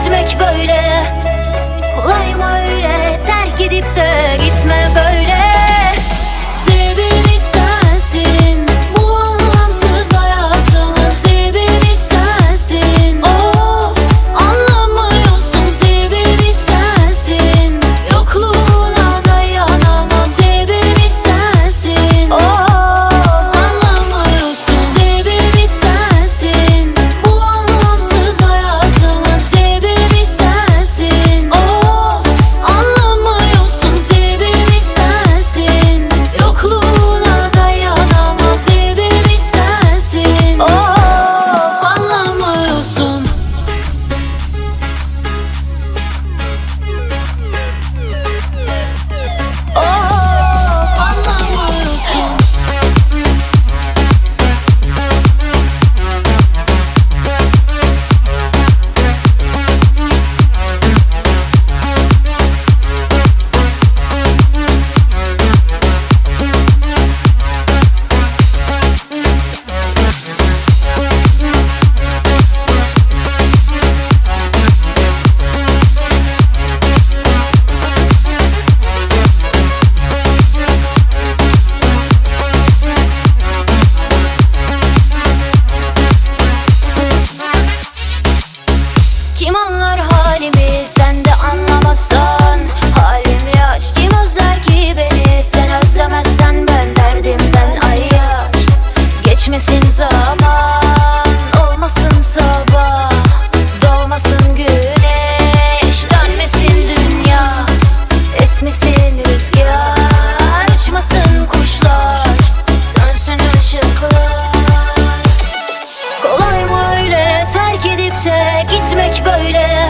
gitmek böyle? Kolay mı öyle terk edip de gitme böyle? Sebebi sensin, bu anlamsız hayatımın sebebi sensin. Of, anlamıyorsun, sebebi sensin. Yokluğuna dayanamam, sebebi sensin. Of, anlamıyorsun, sebebi sensin. Bu anlamsız hayatımın sebebi sensin. Of, anlamıyorsun, sebebi sensin. Yokluğuna dayanamam, sebebi sensin. Of, anlamıyorsun. Of, anlamıyorsun. Kim anlar halimi, sen de anlamazsan? Halim yaş, kim özler ki beni? Sen özlemezsen ben derdimden ayyaş. Geçmesin zaman, olmasın sabah, doğmasın güneş, dönmesin dünya, esmesin rüzgar, uçmasın kuşlar, sönsün ışıklar. Kolay mı öyle terk edip de gitmek böyle?